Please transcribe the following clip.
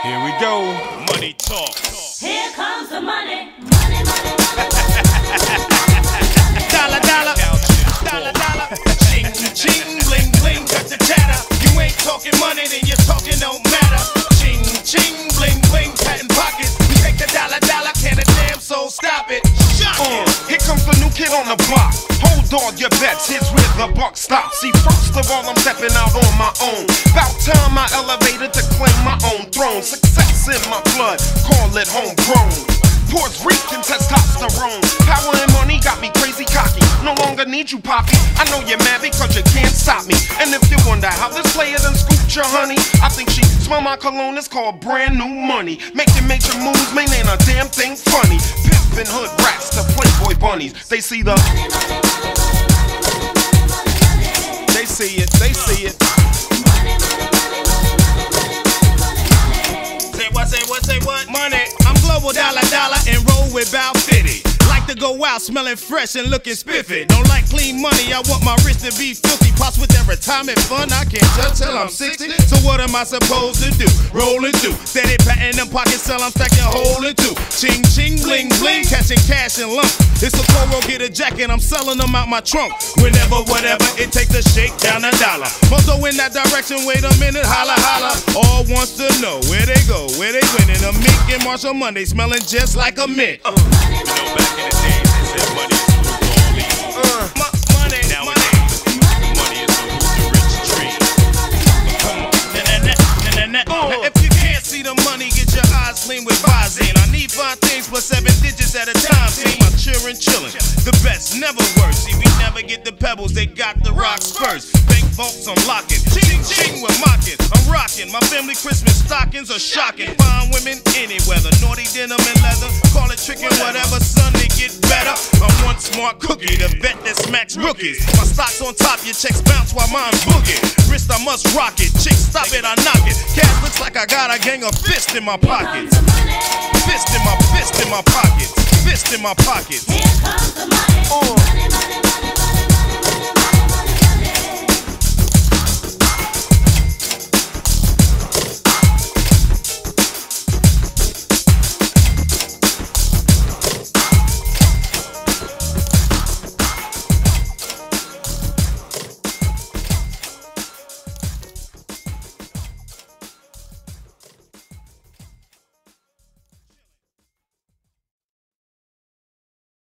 Here we go. Money talk. Here comes the money. Money, money, money. Dollar, dollar. Dollar, dollar. Ching, ching, bling, bling. Cut the chatter. You ain't talking money, then your talking don't matter. Ching, ching, bling, bling. Patent pockets. We take the dollar, dollar. Can a damn soul stop it? Here comes the new kid on the block. Hold all your bets, here's where the buck stops. See, first of all, I'm stepping out on my own. About time I elevated to claim my own throne. Success in my blood, call it homegrown. Puerto Rican testosterone. Power and money got me crazy cocky. No longer need you, Poppy. I know you're mad because you can't stop me. And if you wonder how this player done scooped your honey, I think she smell my cologne, it's called brand new money. Making major moves, man, ain't a damn thing funny. Pimpin' hood rats to Playboy bunnies. They see the they see it, they see it. Say what? Money. I'm global dollar, dollar, and roll with Bow 50. Like to go out smelling fresh and looking spiffy. Don't like clean money, I want my wrist to be filthy. Pops with that retirement fund, I can't touch till I'm 60. So what am I supposed to do? Rollin' through, steady patting them pockets, sell I'm stacking holding two. Ching, ching, bling, bling, catching cash and lump. It's a Coro, get a jacket, I'm selling them out my trunk. Whenever, whatever, it takes to shake down a dollar. Must go in that direction, wait a minute, holla, holla. All wants to know where they go, where they winning. A Mink and Marshall Monday, smelling just like a mint. You know, back in the days, they said money is who's all Money. Nowadays, money is who's the rich tree. Come on. If you can't see the money, get your eyes clean with Visine. I need 5 things plus 7 digits at a time. Team, I'm chillin'. The best, never worse. See, we never get the pebbles, they got the rocks first. Bank vaults, I'm locking. Ching, ching, we're mocking. I'm rocking. My family Christmas stockings are shocking. Fine women, any weather. Naughty denim and leather. Call it trickin', whatever, son, they get better. I'm one smart cookie, the vet that smacks rookies. My stock's on top, your checks bounce while mine boogie. Wrist, I must rock it. Chick, stop it, I knock it. Cash looks like I got a gang of fists in my pockets. Fist in my pockets. Fist in my pockets. Here comes the money. Money, money, money.